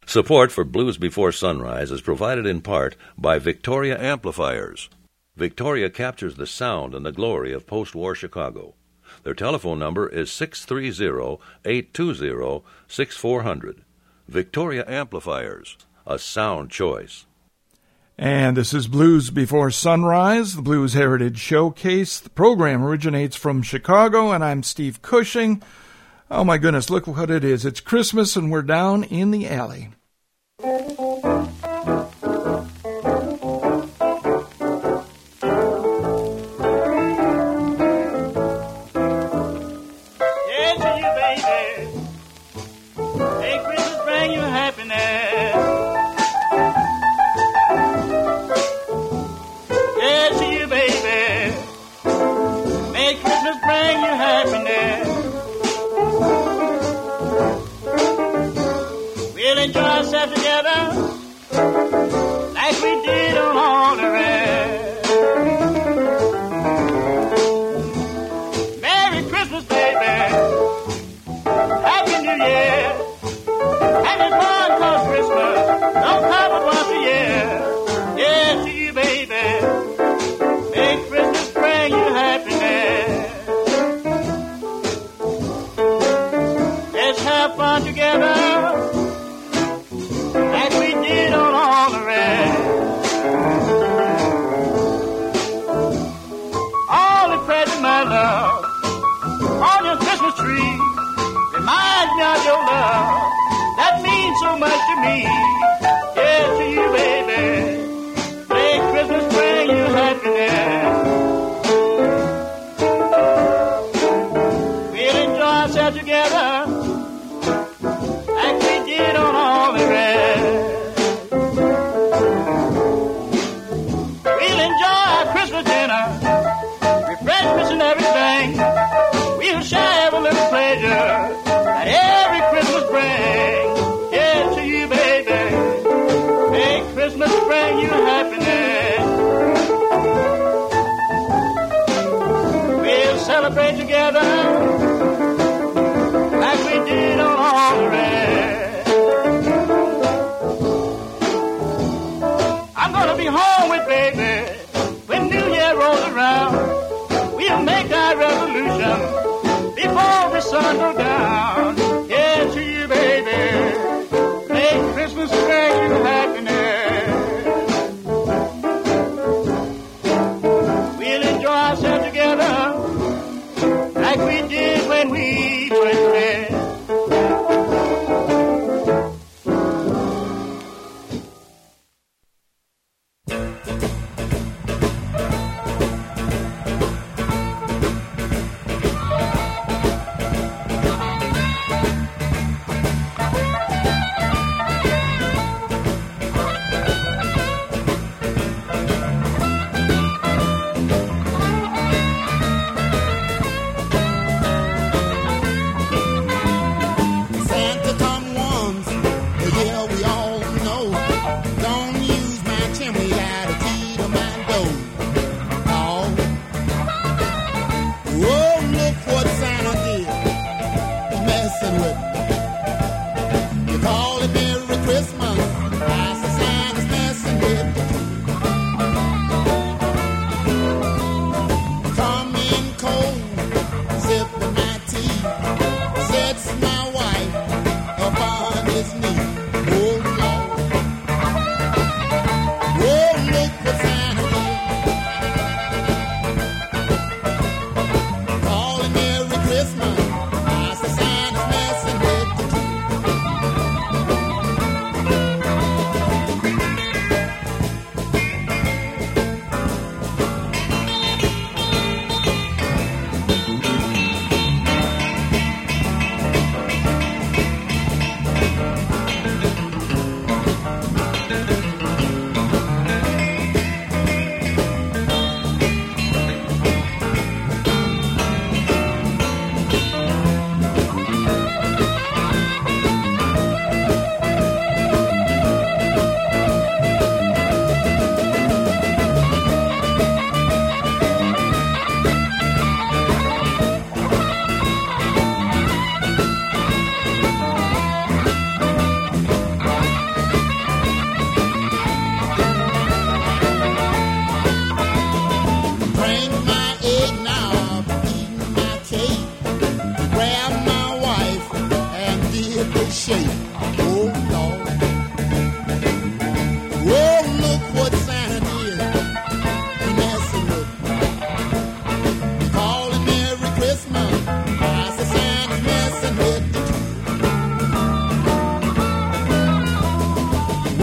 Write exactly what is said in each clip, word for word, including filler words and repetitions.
Support for Blues Before Sunrise is provided in part by Victoria Amplifiers. Victoria captures the sound and the glory of post-war Chicago. Their telephone number is six three zero, eight two zero, six four zero zero. Victoria Amplifiers, a sound choice. And this is Blues Before Sunrise, the Blues Heritage Showcase. The program originates from Chicago, and I'm Steve Cushing. Oh my goodness, look what it is. It's Christmas, and we're down in the alley.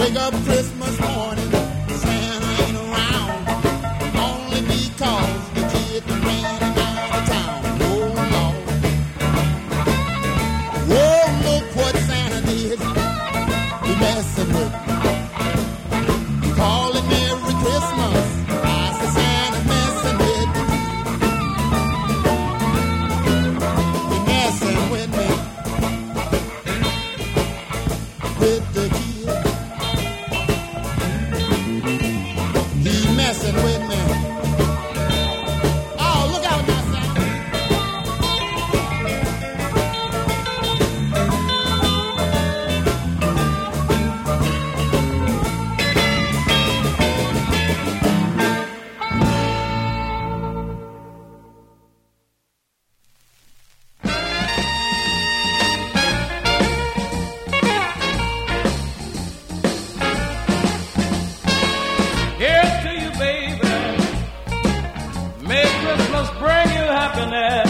Wake up Christmas morning, Santa ain't around, only because the kid ran him out of town. Oh, Lord. Whoa, look what Santa did. He messing with me. Call him Merry Christmas. I said Santa messing with me. He messing with me. With the kid. He messing with me. Oh, look out now, Santa. Here's to you, baby. May Christmas bring you happiness.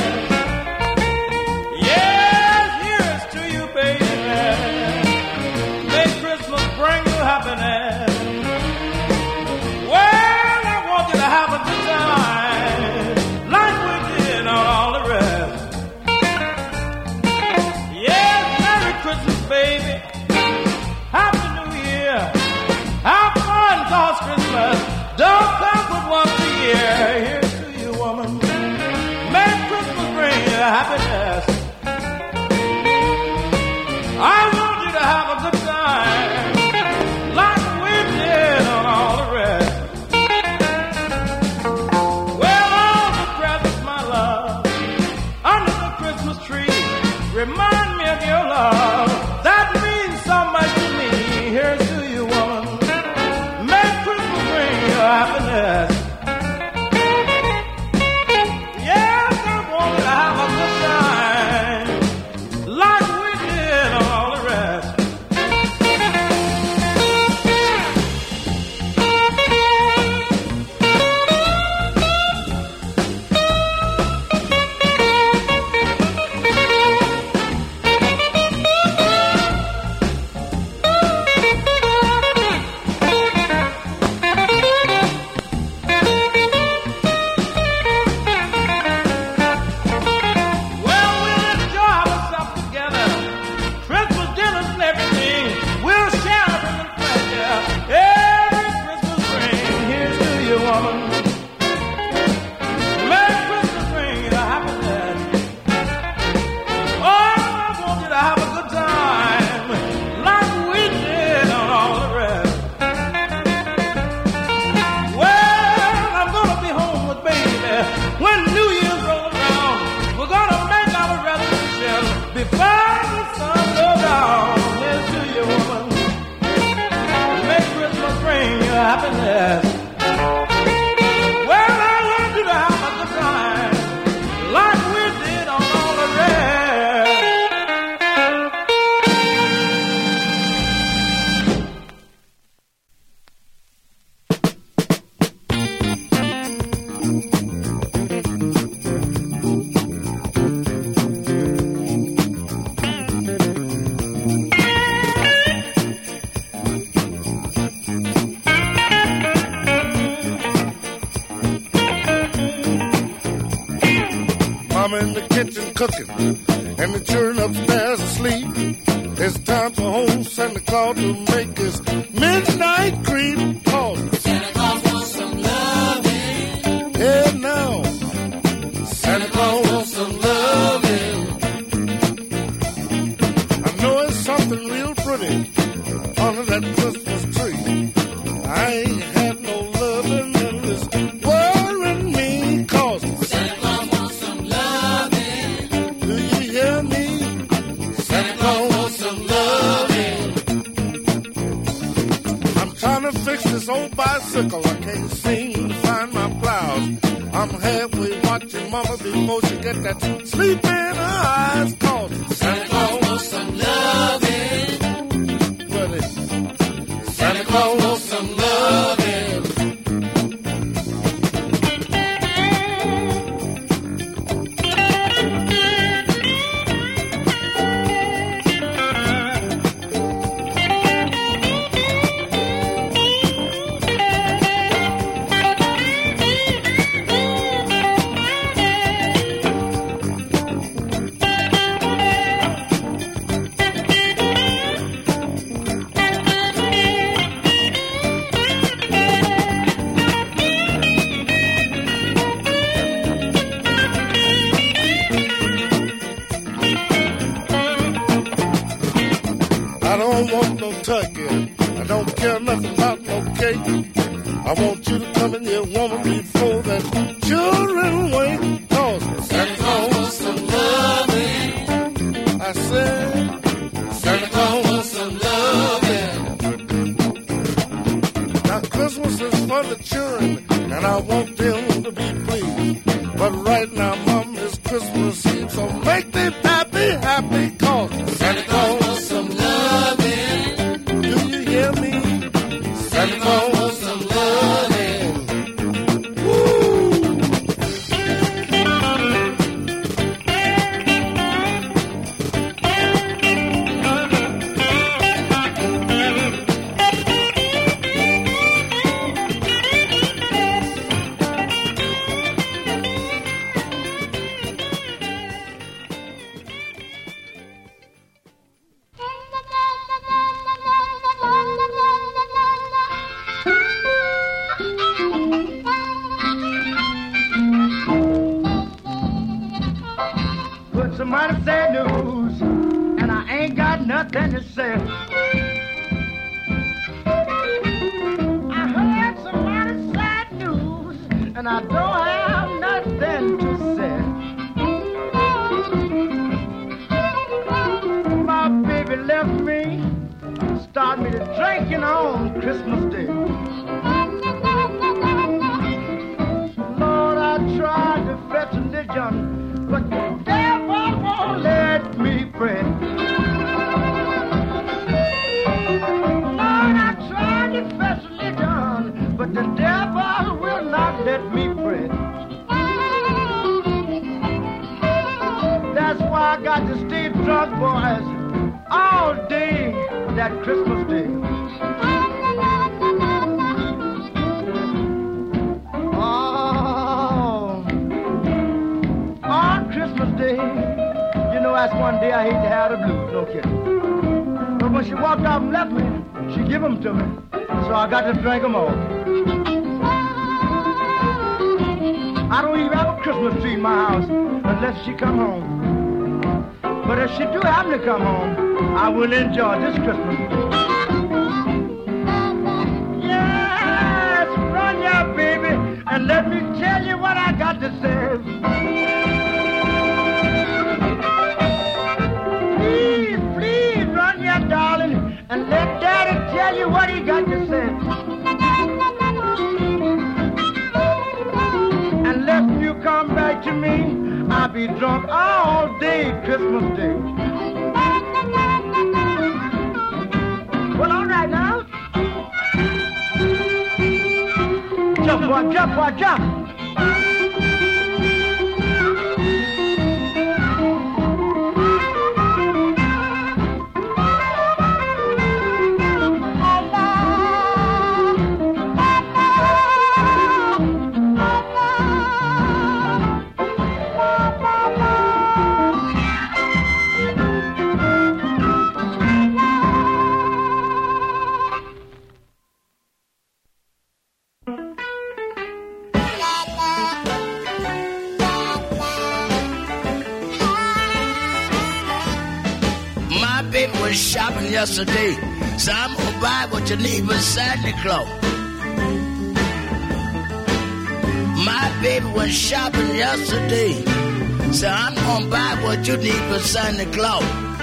Yes, here's to you, baby. May Christmas bring you happiness. Well, I want you to have a good time, like we did on all the rest. Yes, Merry Christmas, baby. Happy New Year. Have fun, cause Christmas don't come but once a year. Here's to you, woman. May Christmas bring you happiness. I want you to have a good time, like we did on all the rest. Well, all the presents, my love, under the Christmas tree, remind me of your love. That means so much to me. Here's to you, woman. May Christmas bring you happiness. Yes, I want you to have a good time, like we did on all the rest. Well, we'll enjoy ourselves together. Christmas dinners and everything. We'll share it in the pleasure. Every Christmas bring. Here's to you, woman. May Christmas bring you happiness. Oh, I want you to have a good time, like we did on all the rest. Well, I'm gonna be home with baby when New Year's rolls around. We're gonna make our resolution before the sun goes down. Here's to you, woman. May Christmas bring you happiness. Well, I want you to have a good time, like we did on all the rest. Mama in the kitchen cooking, and the children upstairs asleep. It's time for old Santa Claus to make his midnight creep. Cause Santa Claus wants some loving. Yeah, now. Santa Claus wants some loving. I know it's something real pretty under that Christmas tree. I ain't had no loving and it's worrying me. Cause Santa Claus wants some loving. Do you hear me? Santa Claus wants some loving. I'm trying to fix this old bicycle. I can't seem to find my plows. I'm halfway watching Mama before she get that sleep in her eyes. Cause Santa Claus wants some loving. Well, Santa Claus wants some loving. here. I don't care nothing about no cake. I want you to come in here, woman, before that children wake. Cause Santa Claus wants some loving. I said, Santa Claus wants some loving. Now Christmas is for the children, and I want them to be pleased. But right now, Mom, it's Christmas Eve, so make me happy, happy, cause Santa Claus wants some loving. Do you hear me? Santa Claus wants some loving. Somebody sad news, and I ain't got nothing to say. I heard somebody sad news, and I don't have nothing to say. My baby left me, started me to drinking on Christmas Day. Lord, I tried to fetch religion, but the devil won't let me pray. Lord, I tried to fetch religion, but the devil will not let me pray. That's why I got to stay drunk, boys, all day that Christmas Day. Day. You know, that's one day I hate to have the blues, no kidding. But when she walked out and left me, she gave them to me, so I got to drink them all. I don't even have a Christmas tree in my house unless she come home. But if she do happen to come home, I will enjoy this Christmas. Yes, run ya, baby, and let me tell you what I got to say. Darling, and let Daddy tell you what he got to say. Unless you come back to me, I'll be drunk all day Christmas Day. Well, all right now. Jump, boy, jump, boy, jump. Shopping yesterday, so I'm gonna buy what you need for Santa Claus. My baby was shopping yesterday, so I'm gonna buy what you need for Santa Claus.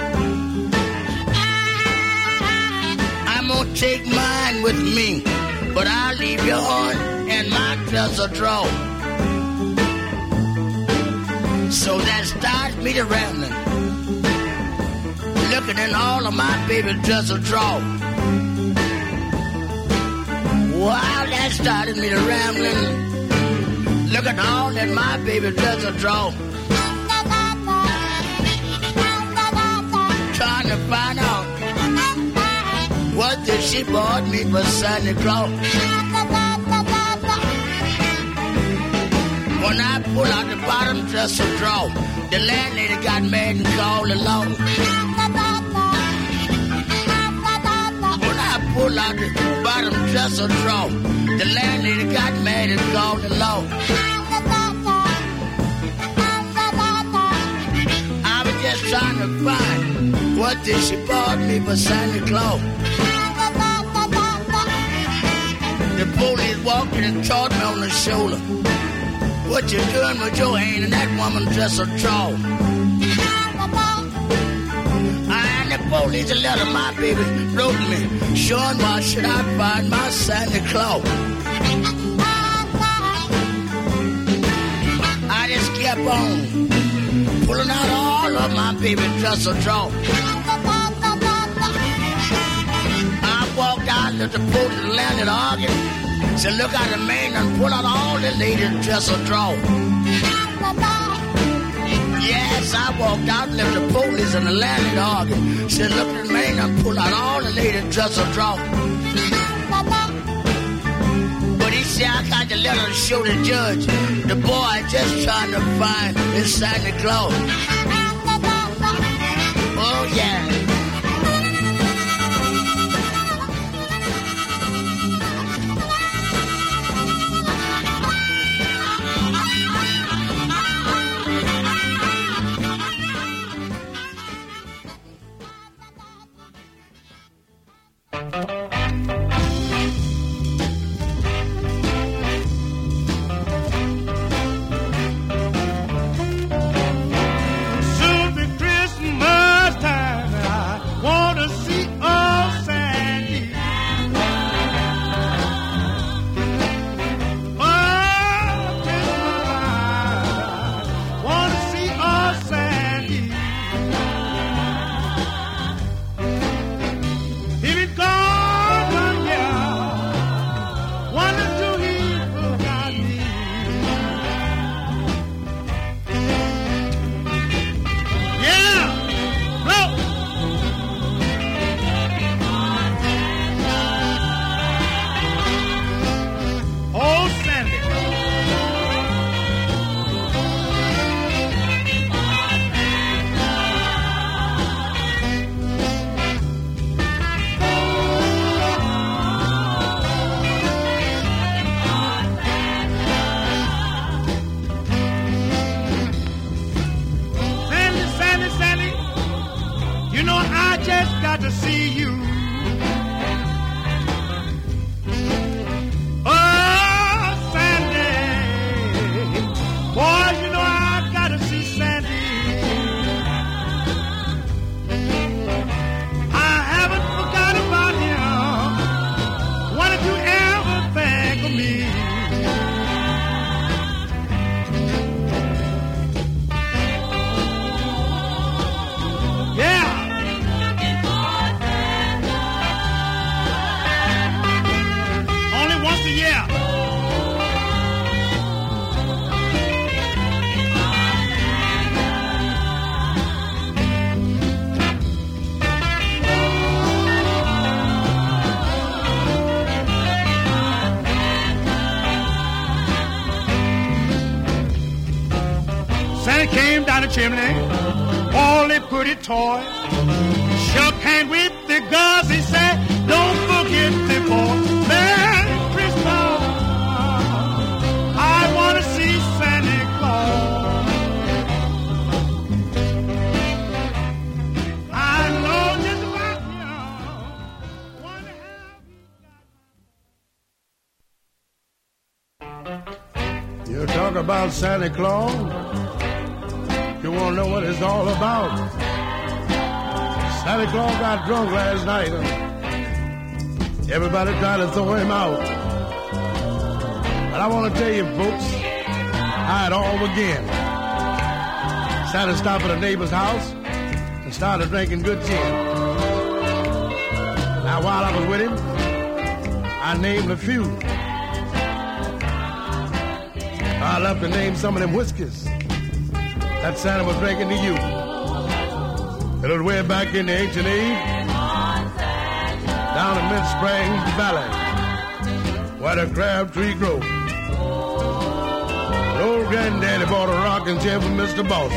I'm gonna take mine with me, but I'll leave yours in my dresser drawer. So that starts me to rambling, looking in all of my baby dresser drawers. Wow, that started me to rambling, looking all in my baby dresser drawers, trying to find out what did she bought me for Santa Claus. When I pull out the bottom dresser drawer, the landlady got mad and called the law. Pull out the bottom dresser drawer, the landlady got mad and called the law. I was just trying to find what did she bought me for Santa Claus. walked in and caught me on the shoulder. What you doing with your hand? And that woman just a draw. And the police a letter my baby wrote me, showing why should I find my Santa Claus. I just kept on pulling out all of my baby just a draw. I walked out, looked at the boat and landed arguing. Said, look out the man and pull out all the ladies just a draw. Yes, I walked out and left the police and the landlord arguing. Said, look at the man and pull out all the ladies just a draw. But he said, I got the letter to show the judge. The boy just trying to find his Santa Claus. Oh, yeah. Santa came down the chimney, all they pretty toys. Shook hand with the girls, he said, don't forget the boy. Merry Christmas, I want to see Santa Claus. I know just about you. Wonder how You talk about Santa Claus, you want to know what it's all about. Santa Claus got drunk last night. Everybody tried to throw him out. But I want to tell you, folks, how it all began. Santa stopped at a neighbor's house and started drinking good gin. Now, while I was with him, I named a few. I love to name some of them whiskeys that Santa was drinking to you. It was way back in the ancient age, down in Mid Springs Valley, where the crab tree grows. The old granddaddy bought a rocking chair for Mister Boston.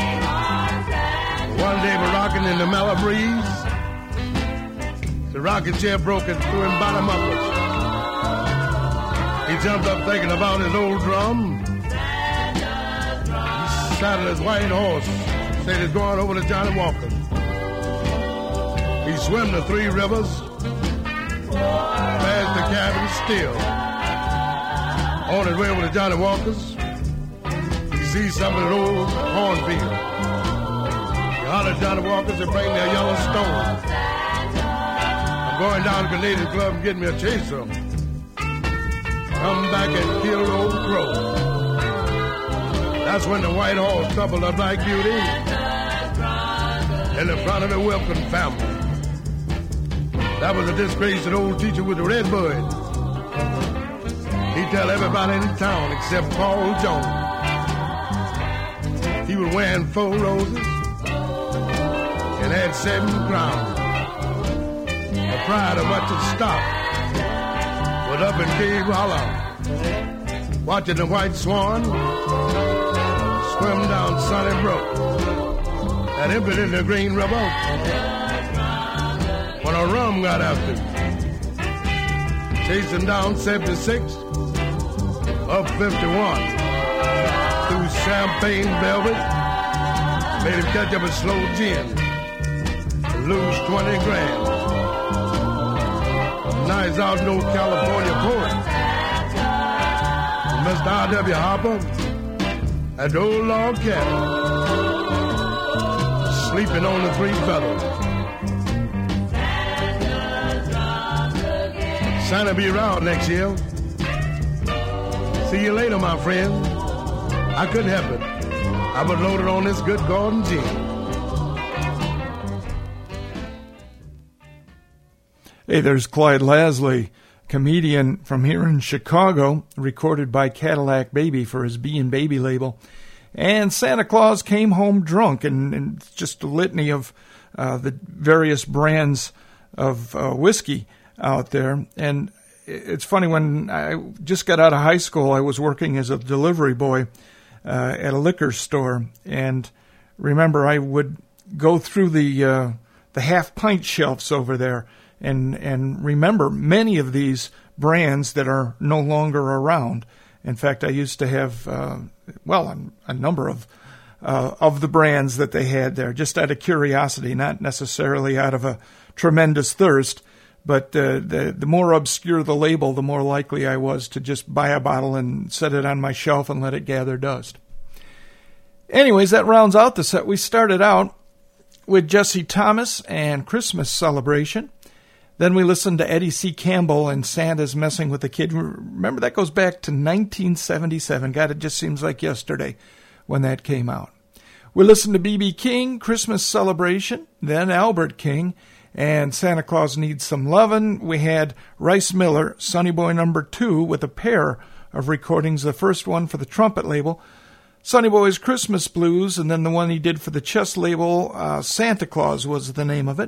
One day we're rocking in the mellow breeze. The rocking chair broke and threw him bottom upwards. He jumped up thinking about his old drum. He saddled his white horse, said he's going over to Johnny Walker. He swam the three rivers, past the cabin still. On his way over to Johnny Walker's, he sees some of the old cornfield. He hollered Johnny Walker's and bring their yellow stone. I'm going down to the Canadian Club and get me a chaser. Come back and kill the old crow. That's when the white horse coupled a black beauty in the front of the Wilkin family. That was a disgraced old teacher with the red bud. He tell everybody in the town except Paul Jones. He was wearing four roses and had seven crowns. The pride of much of stock was up in Cave Hollow, watching the white swan swim down Sunny Brook and emptied in the Green River when a rum got after him. Chasing down seventy-six, up fifty-one, through champagne velvet, made him catch up a slow gin and lose twenty grand. Nice out no California poet. Mister R W Hopper at the old log cabin, sleeping on the three feathers. Santa be around next year. See you later, my friend. I couldn't help it. I was loaded on this good Gordon gin. Hey, there's Clyde Lasley, comedian from here in Chicago, recorded by Cadillac Baby for his B and Baby label. And Santa Claus Came Home Drunk, and, and just a litany of uh, the various brands of uh, whiskey out there. And it's funny, when I just got out of high school, I was working as a delivery boy uh, at a liquor store. And remember, I would go through the uh, the half-pint shelves over there and and remember many of these brands that are no longer around. In fact, I used to have, uh, well, a, a number of uh, of the brands that they had there, just out of curiosity, not necessarily out of a tremendous thirst. But uh, the the more obscure the label, the more likely I was to just buy a bottle and set it on my shelf and let it gather dust. Anyways, that rounds out the set. We started out with Jesse Thomas and Christmas Celebration. Then we listened to Eddie C. Campbell and Santa's Messing with the Kid. Remember, that goes back to nineteen seventy-seven. God, it just seems like yesterday when that came out. We listened to B B. King, Christmas Celebration, then Albert King, and Santa Claus Needs Some Lovin'. We had Rice Miller, Sonny Boy number two, with a pair of recordings. The first one for the trumpet label, Sonny Boy's Christmas Blues, and then the one he did for the chess label, uh, Santa Claus was the name of it.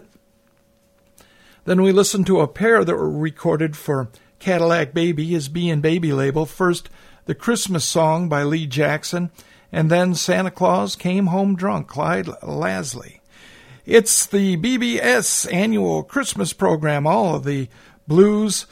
Then we listened to a pair that were recorded for Cadillac Baby, his B and Baby label. First, The Christmas Song by Lee Jackson, and then Santa Claus Came Home Drunk, Clyde Lasley. It's the B B S annual Christmas program, all of the blues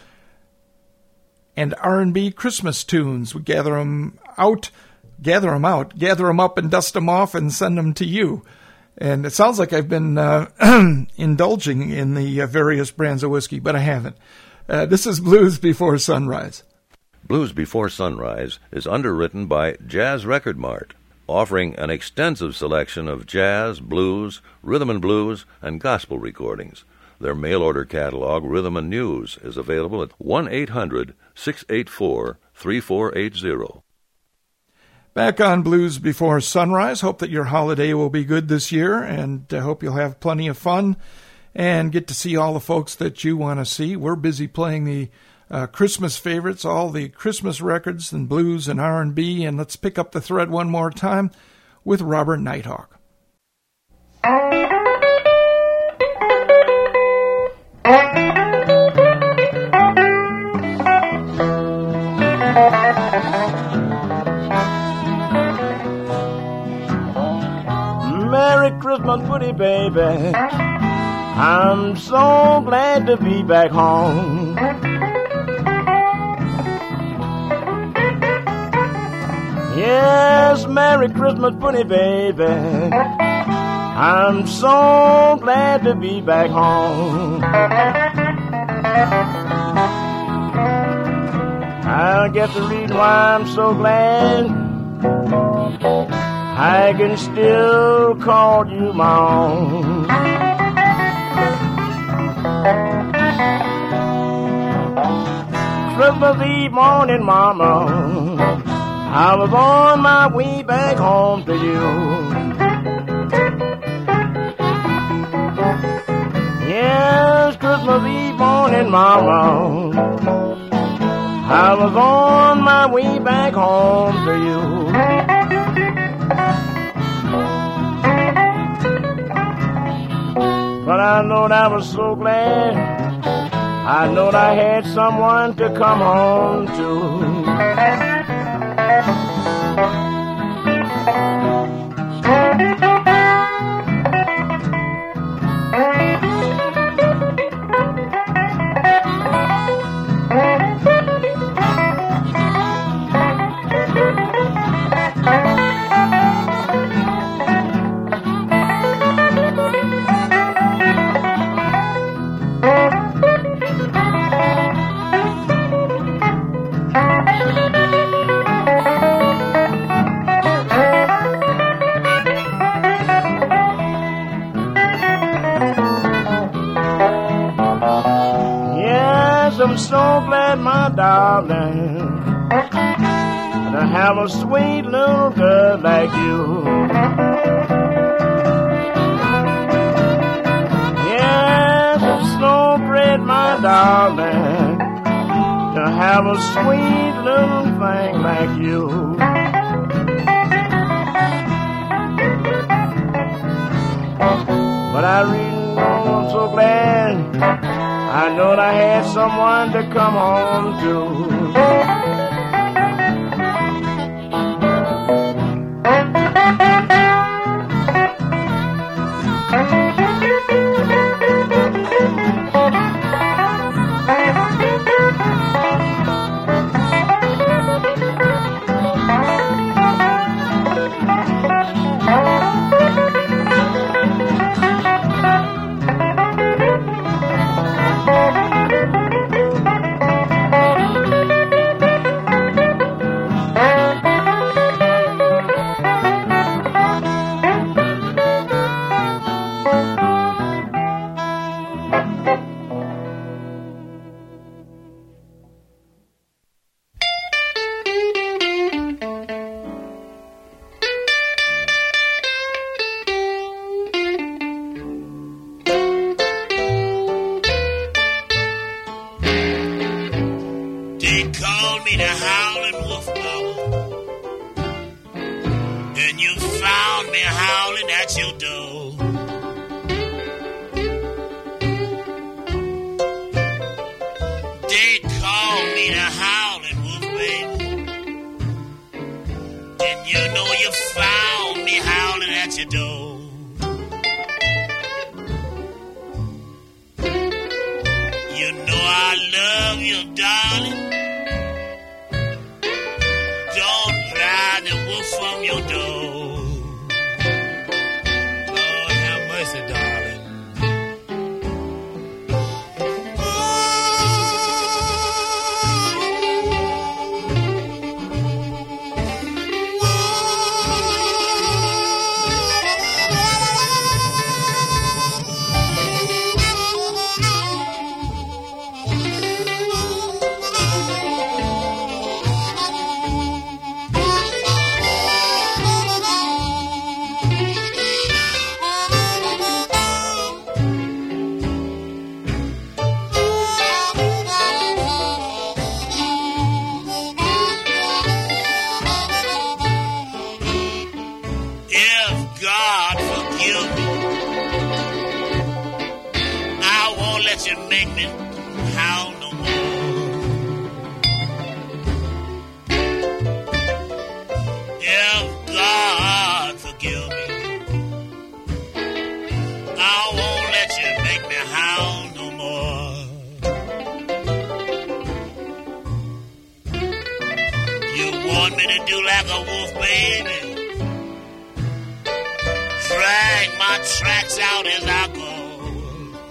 and R and B Christmas tunes. We gather them out, gather them out, gather them up and dust them off and send them to you. And it sounds like I've been uh, indulging in the uh, various brands of whiskey, but I haven't. Uh, this is Blues Before Sunrise. Blues Before Sunrise is underwritten by Jazz Record Mart, offering an extensive selection of jazz, blues, rhythm and blues, and gospel recordings. Their mail-order catalog, Rhythm and News, is available at one eight hundred six eight four three four eight zero. Back on Blues Before Sunrise. Hope that your holiday will be good this year, and I hope you'll have plenty of fun and get to see all the folks that you want to see. We're busy playing the uh, Christmas favorites, all the Christmas records and blues and R and B, and let's pick up the thread one more time with Robert Nighthawk. Merry Christmas, pretty baby. I'm so glad to be back home. Yes, Merry Christmas, pretty baby. I'm so glad to be back home. I guess the reason why I'm so glad I can still call you my own. Christmas Eve morning, Mama, I was on my way back home to you. Yes, Christmas Eve morning, Mama, I was on my way back home to you. But I know that I was so glad, I know that I had someone to come home to. I'm so glad, my darling, to have a sweet little girl like you. Yes, I'm so glad, my darling, to have a sweet little thing like you. But I really know I'm so glad I know that I had someone to come home to.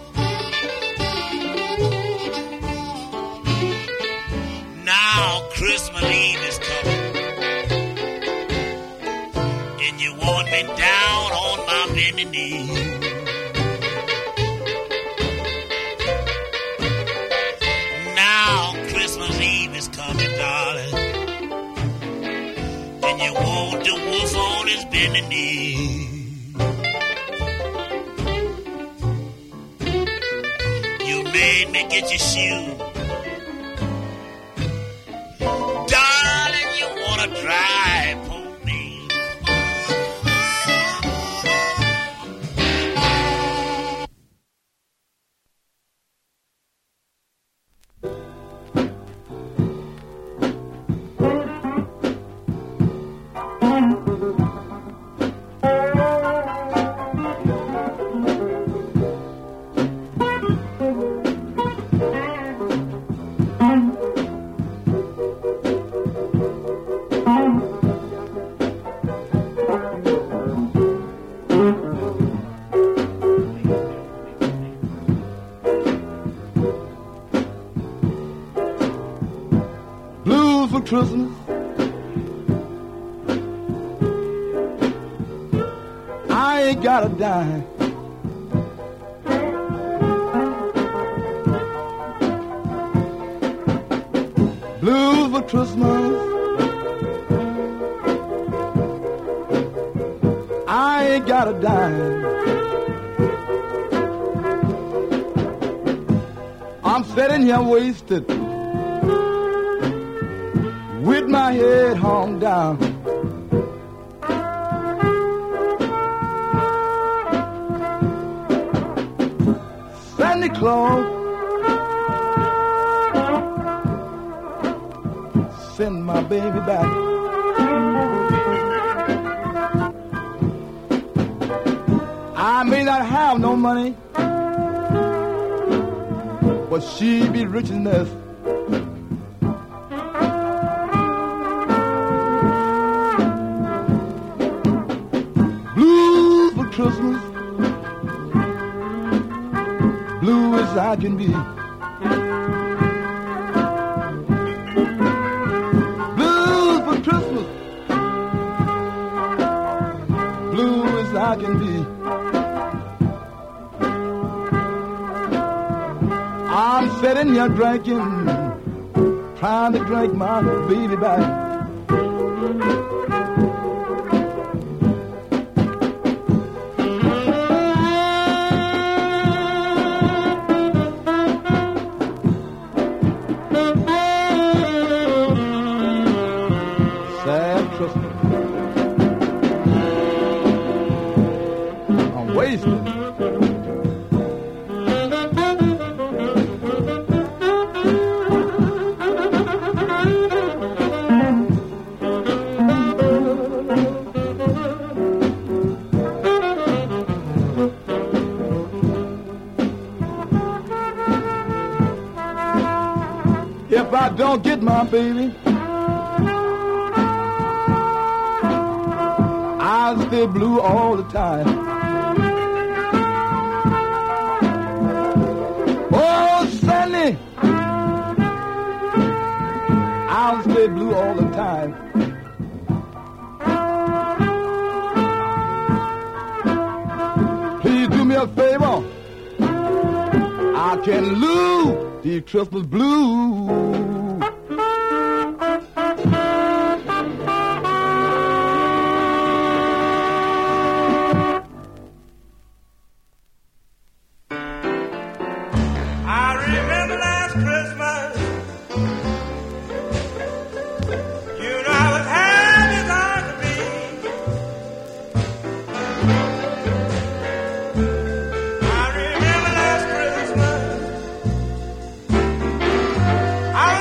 Now, Christmas Christmas Eve is coming, and you want me down on my bending knee. Now Christmas Eve is coming, darling, and you want the wolf on his bending knee. You made me get your shoe. Darling, you wanna drive for me. Christmas, I ain't got a dime. Blues for Christmas, I ain't got a dime. I'm sitting here wasted with my head hung down. Santa Claus, send my baby back. I may not have no money, but she be rich enough. Christmas, blue as I can be. Blues for Christmas, blue as I can be. I'm sitting here drinking, trying to drink my baby back. If I don't get my baby, I'll stay blue all the time. Oh, Sandy, I'll stay blue all the time. Please do me a favor. I can lose the Christmas blues. I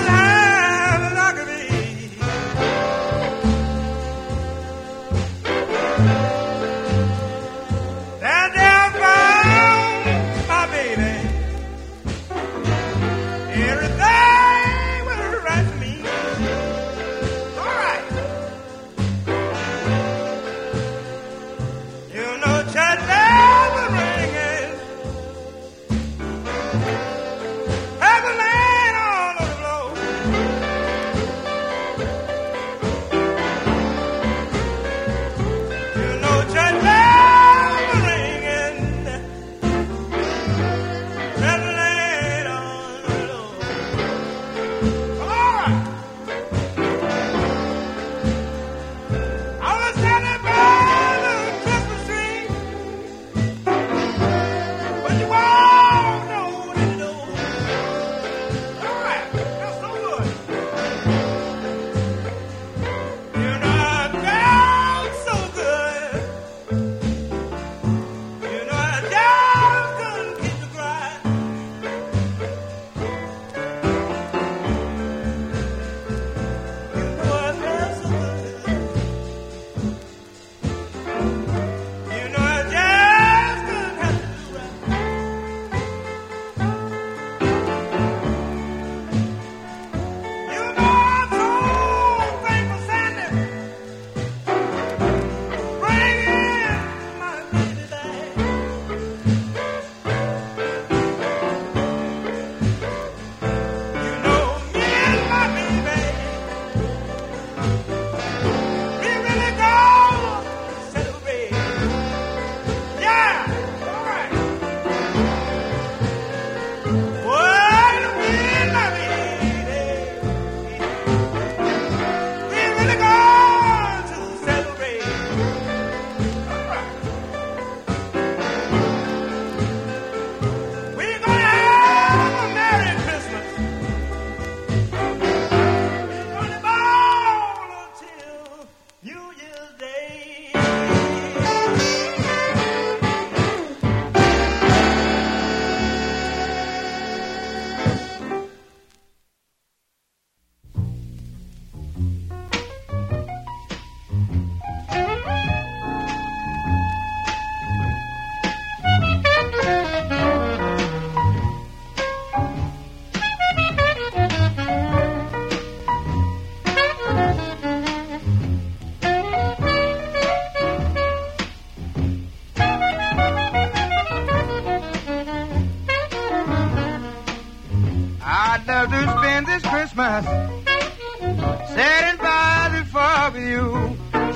love to spend this Christmas sitting by the fire with you.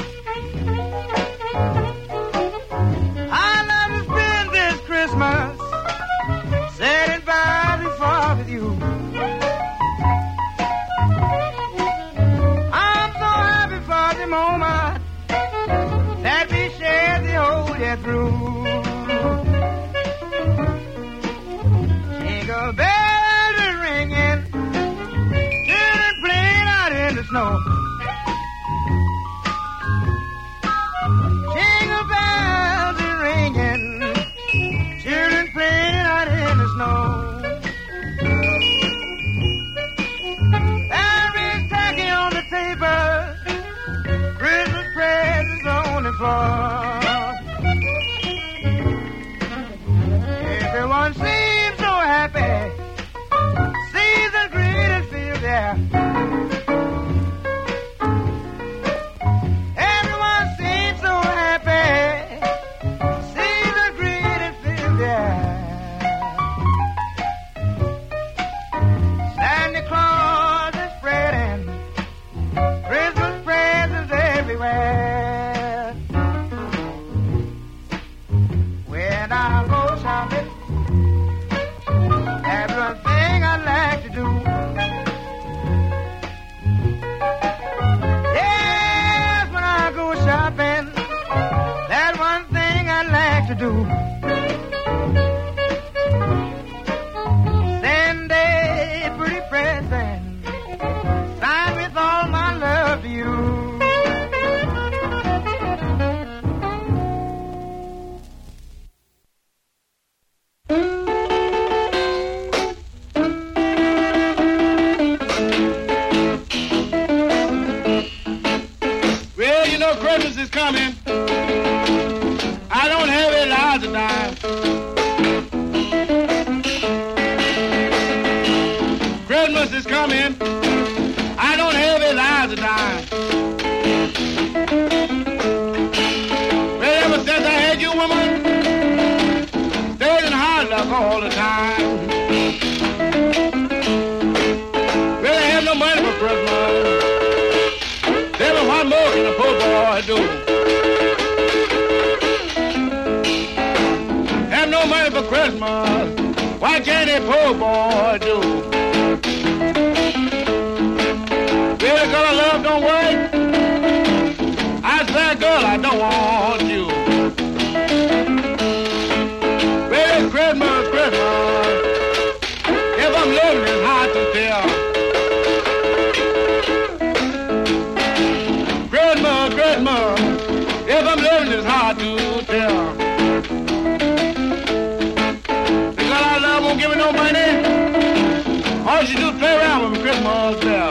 I love to spend this Christmas sitting by the fire with you. I'm so happy for the moment that we shared the whole year through. Jingle bells are ringing, children playing out in the snow. Jingle bells are ringing, children playing out in the snow. There is tacky on the table, Christmas presents on the floor. Everyone seems so happy, season greetings feel there. Everyone seems so happy, season greetings feel there. Santa Claus is spreading Christmas presents everywhere. When I go shopping, that's one thing I like to do. Yes, when I go shopping, that's one thing I like to do. Send a pretty present, signed with all my love to you. Well, you know Christmas is coming. I don't have a lot to die. Christmas is coming. I don't have a lot to die. Well, ever since I had you, woman, stayed in hard luck all the time. Well, I have no money for Christmas. Tell me what more can a poor boy do? Have no money for Christmas. What can a poor boy do? Really, girl I love don't work. I said, girl, I don't want you. Really, Christmas, Christmas. If I'm living, it's hard to tell. Christmas, Christmas, if I'm living, it's hard to tell. Because I love won't give me no money. All she do is play around with me Christmas bell.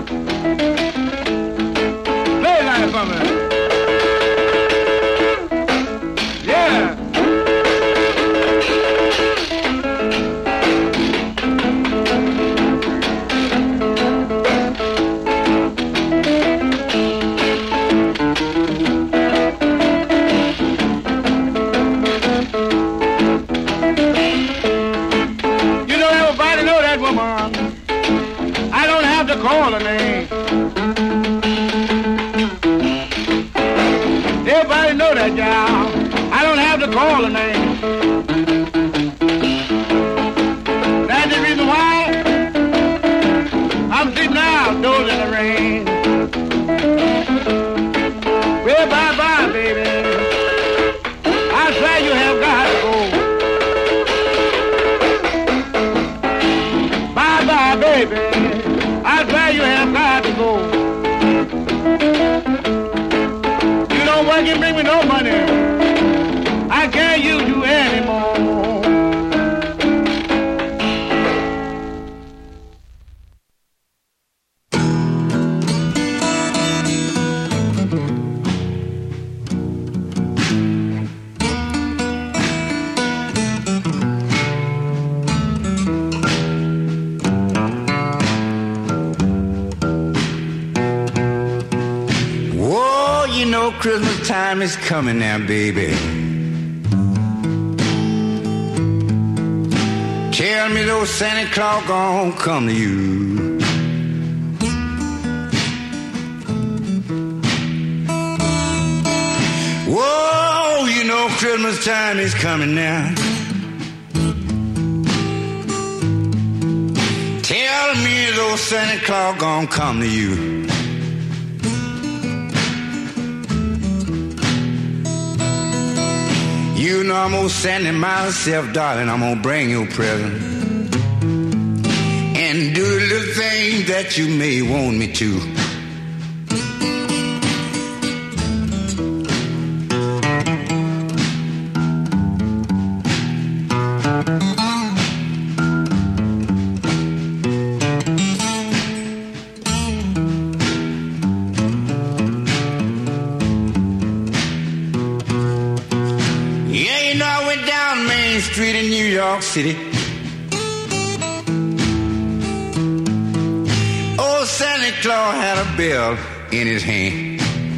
Play it like for me. Yeah. Call her name. Everybody know that gal. I don't have to call her name. That's the reason why I'm sitting outdoors in the rain. Well, bye bye, baby. I swear you have got to go. Bye bye, baby. I swear you have got to go. You don't work and bring me no money. I can't use you anymore. Christmas time is coming now, baby. Tell me those Santa Claus gon' come to you. Whoa, you know Christmas time is coming now. Tell me those Santa Claus gon' come to you. You know I'm gonna send him myself, darling. I'm gonna bring you a present and do the little things that you may want me to. Street in New York City. Old Santa Claus had a bell in his hand.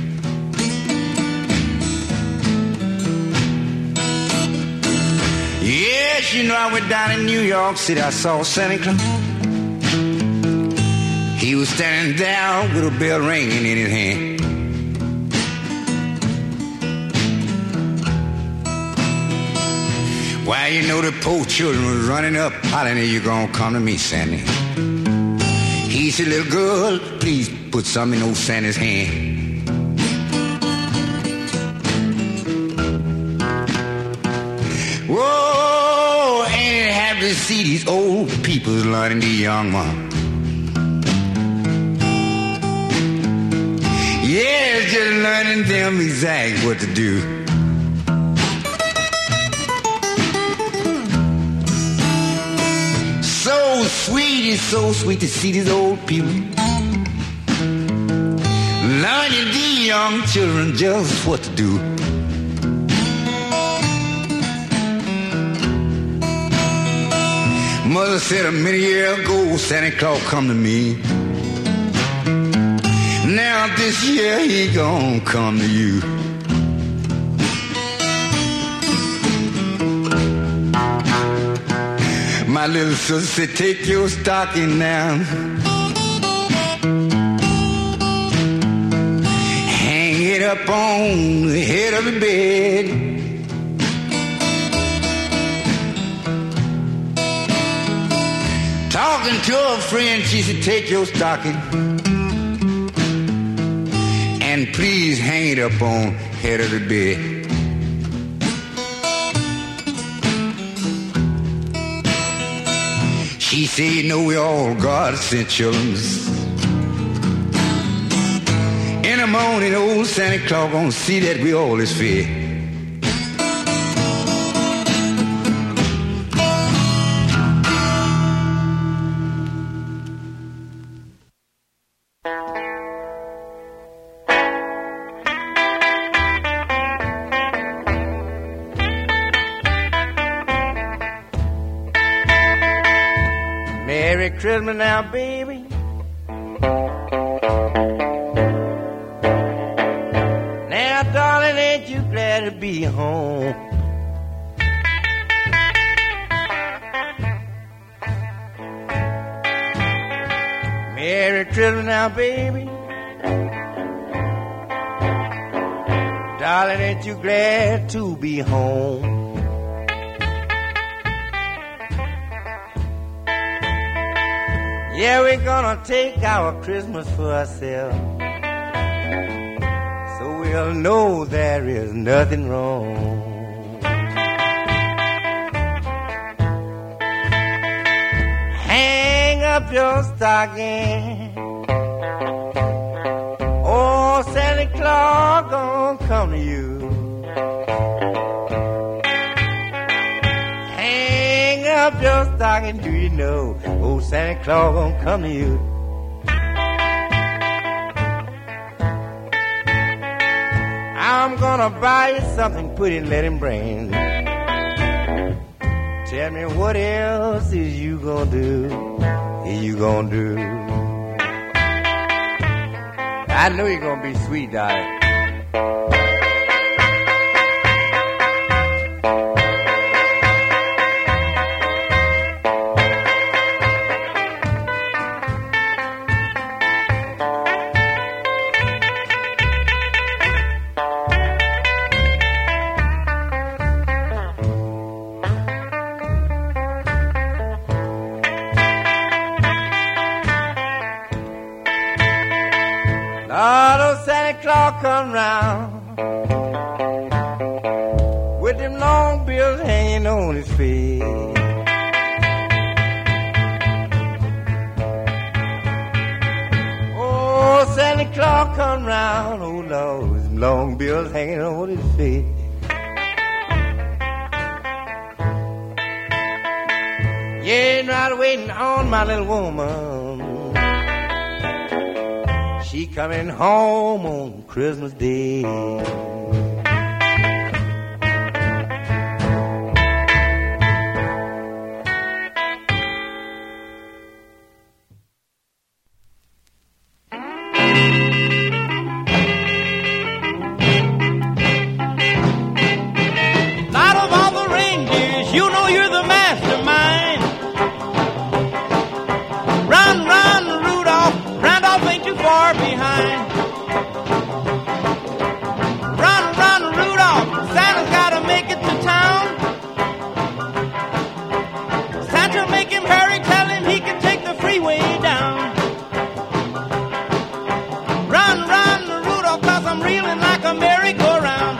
Yes, you know I went down in New York City. I saw Santa Claus. He was standing there with a bell ringing in his hand. Why, you know the poor children was running up, hollering, you gonna come to me, Sandy. He said, little girl, please put something in old Santa's hand. Whoa, ain't it happy to see these old people learning the young one? Yeah, it's just learning them exactly what to do. So sweet, it's so sweet to see these old people learning these young children just what to do. Mother said a many years ago, Santa Claus come to me. Now this year he gon' come to you. My little sister said, take your stocking now, hang it up on the head of the bed. Talking to a friend, she said, take your stocking and please hang it up on the head of the bed. She said, you know, we all God sent children. In the morning, old Santa Claus gonna see that we all is fed. Merry Christmas now, baby. Now, darling, ain't you glad to be home? Merry Christmas now, baby. Darling, ain't you glad to be home? Yeah, we're gonna take our Christmas for ourselves, so we'll know there is nothing wrong. Hang up your stocking, oh, Santa Claus gonna come to you. Hang up your stocking, do you know, old Santa Claus gonna come to you. I'm gonna buy you something, put it and let him bring. Tell me what else is you gonna do, is you gonna do. I know you're gonna be sweet, darling. Oh, Santa Claus come round with them long bills hanging on his face. Oh, Santa Claus come round, oh Lord, with them long bills hanging on his face. You ain't right waiting on my little woman. She coming home on Christmas Day. Out of all the reindeers, you know you're the mastermind. Run, run, Rudolph, Randolph ain't too far behind. Run, run, Rudolph, Santa's gotta make it to town. Santa, make him hurry, tell him he can take the freeway down. Run, run, Rudolph, cause I'm reeling like a merry-go-round.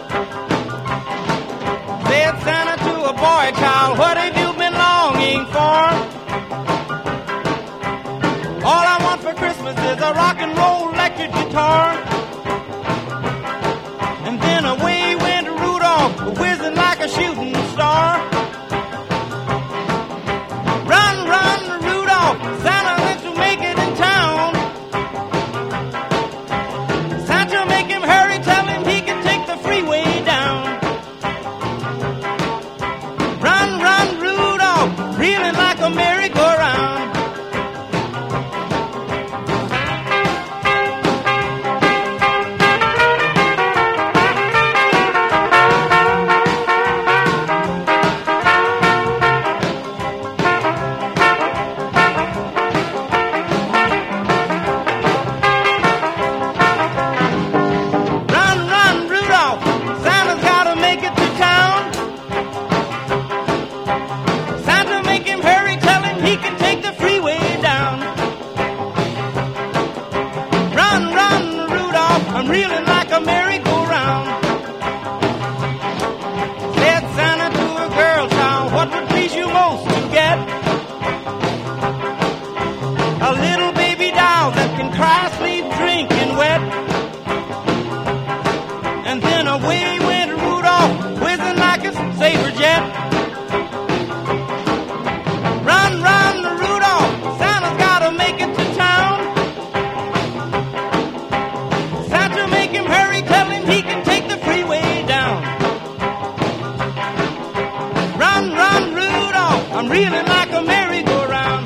Said Santa to a boy child, what have you been longing for? All I want for Christmas is a rock and roll electric guitar. And then away went Rudolph, whizzing like a shooting star. Run, run, Rudolph, Santa wants to make it in town. Santa, make him hurry, tell him he can take the freeway down. Run, run, Rudolph, reeling like a merry-go-round. Run, run, Rudolph, Santa's gotta make it to town. Santa, make him hurry, tell him he can take the freeway down. Run, run, Rudolph, I'm reeling like a merry-go-round. Said Santa to a girl child, what would please you most to get? A little baby doll that can cry, sleep, drink, and wet. And then away went Rudolph, whizzing like a saber jet. Run, run, Rudolph, Santa's gotta make it to town. Santa, make him hurry, tell him he can take the freeway down. Run, run, Rudolph, I'm reeling like a merry-go-round.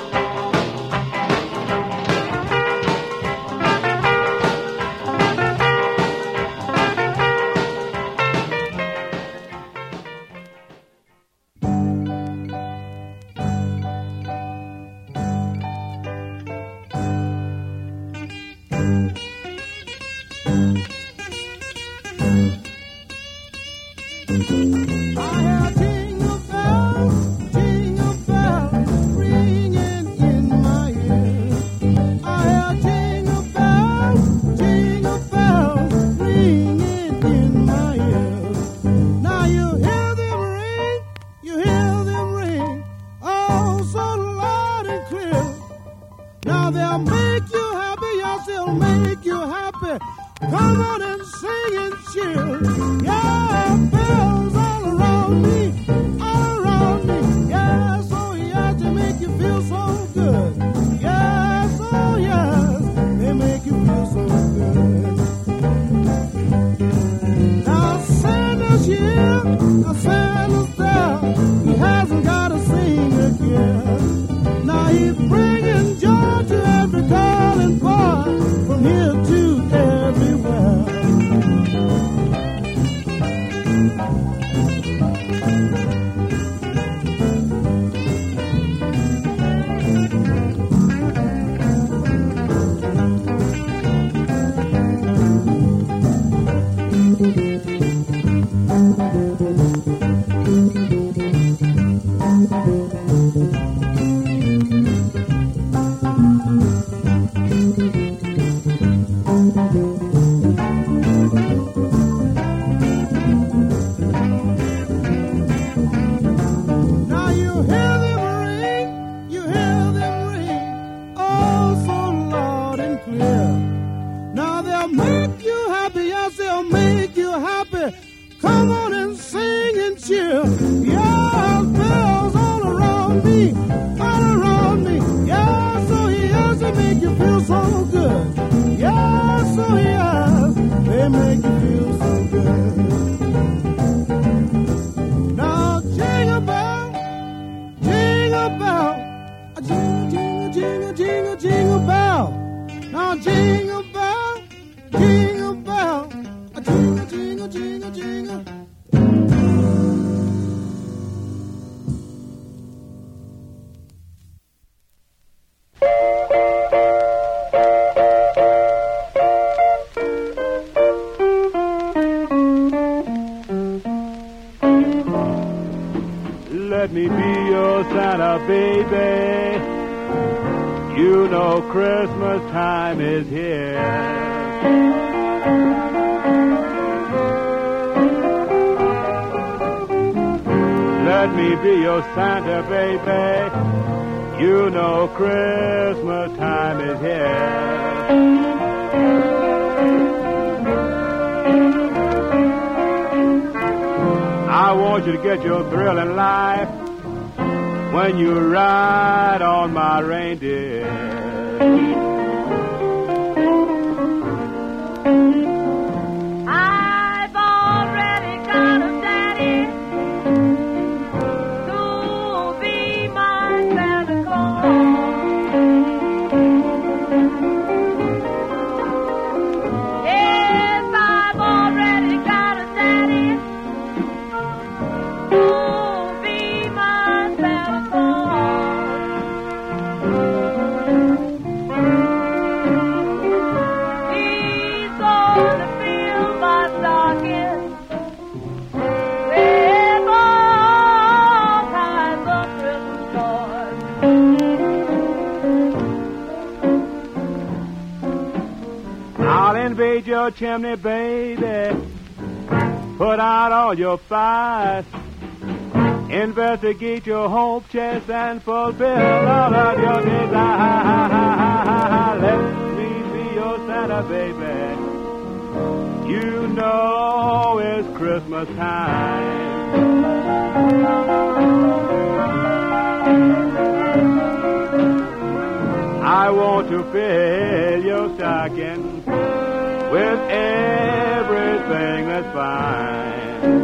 Now they'll make you happy, yes, they'll make you happy. Come on and sing and cheer. Yeah, bells all around me, all around me. Yes, oh yes, they make you feel so good. Yes, oh yes, they make you feel so good. Now Santa's here, now Santa's there. He hasn't got to sing again. Now he's bringing joy to every calling boy from here to everywhere. cheer. Yeah, bells all around me, all around me. Yeah, so he has to make you feel so good. Yeah, so he has, they make you feel so good. Now jingle bell, jingle bell, a jingle, jingle, jingle, jingle, jingle bell. Now jingle bell, jingle bell, a jingle, jingle, jingle, jingle. Let me be your Santa baby. You know Christmas time is here. Let me be your Santa baby. You know Christmas time is here. I want you to get your thrill in life when you ride on my reindeer. I've already got a daddy to be my Santa Claus. Yes, I've already got a daddy to be my Santa Claus. He's gonna fill my stocking with all kinds of Christmas toys. I'll invade your chimney, baby. Put out all your fires. Investigate your hope chest and fulfill all of your desires. Let me be your Santa, baby. You know it's Christmas time. I want to fill your stocking with everything that's fine.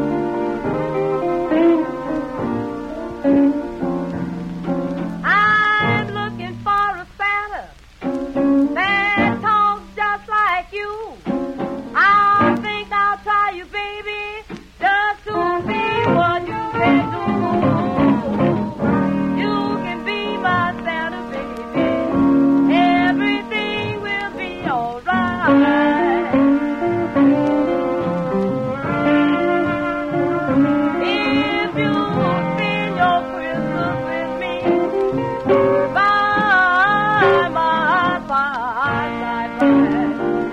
I'm looking for a Santa that talks just like you. I think I'll try you, baby, just to see what you can do. You can be my Santa, baby. Everything will be all right. If you spend your Christmas with me by my fireside fire.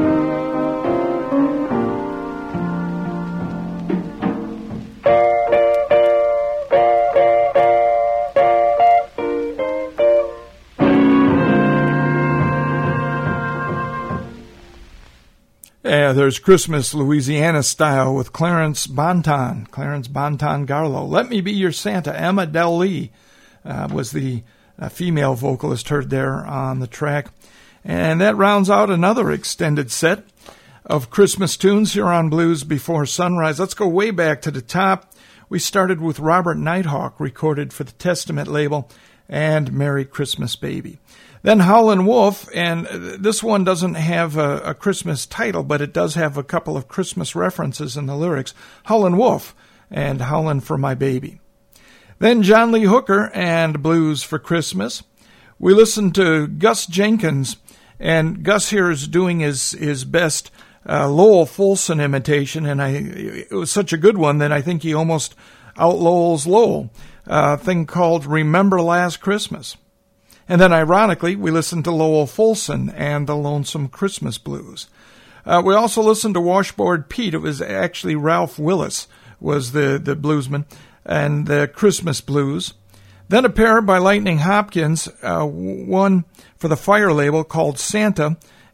Yeah, there's Christmas Louisiana Style with Clarence Bonton, Clarence Bonton Garlow. Let Me Be Your Santa. Emma Del Lee uh, was the uh, female vocalist heard there on the track. And that rounds out another extended set of Christmas tunes here on Blues Before Sunrise. Let's go way back to the top. We started with Robert Nighthawk, recorded for the Testament label, and Merry Christmas Baby. Then Howlin' Wolf, and this one doesn't have a, a Christmas title, but it does have a couple of Christmas references in the lyrics. Howlin' Wolf and Howlin' for My Baby. Then John Lee Hooker and Blues for Christmas. We listened to Gus Jenkins, and Gus here is doing his, his best uh, Lowell Fulson imitation, and I it was such a good one that I think he almost out-Lowell's Lowell. A thing called Remember Last Christmas. And then, ironically, we listened to Lowell Fulson and the Lonesome Christmas Blues. Uh, we also listened to Washboard Pete. It was actually Ralph Willis was the, the bluesman, and the Christmas Blues. Then a pair by Lightning Hopkins, uh, one for the Fire label called Santa,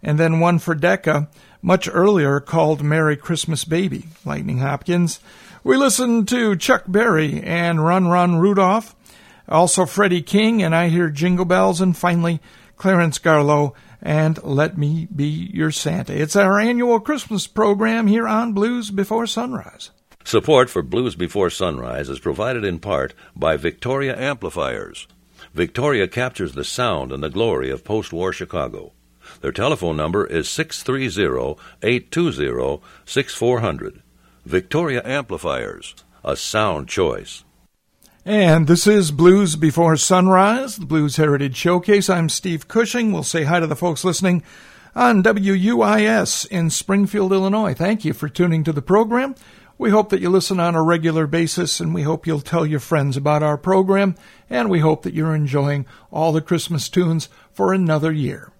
and then one for Decca, much earlier called Merry Christmas Baby, Lightning Hopkins. We listened to Chuck Berry and Run Run Rudolph, also Freddie King, and I Hear Jingle Bells, and finally Clarence Garlow and Let Me Be Your Santa. It's our annual Christmas program here on Blues Before Sunrise. Support for Blues Before Sunrise is provided in part by Victoria Amplifiers. Victoria captures the sound and the glory of post-war Chicago. Their telephone number is six three zero, eight two zero, six four zero zero. Victoria Amplifiers, a sound choice. And this is Blues Before Sunrise, the Blues Heritage Showcase. I'm Steve Cushing. We'll say hi to the folks listening on W U I S in Springfield, Illinois. Thank you for tuning to the program. We hope that you listen on a regular basis, and we hope you'll tell your friends about our program, and we hope that you're enjoying all the Christmas tunes for another year.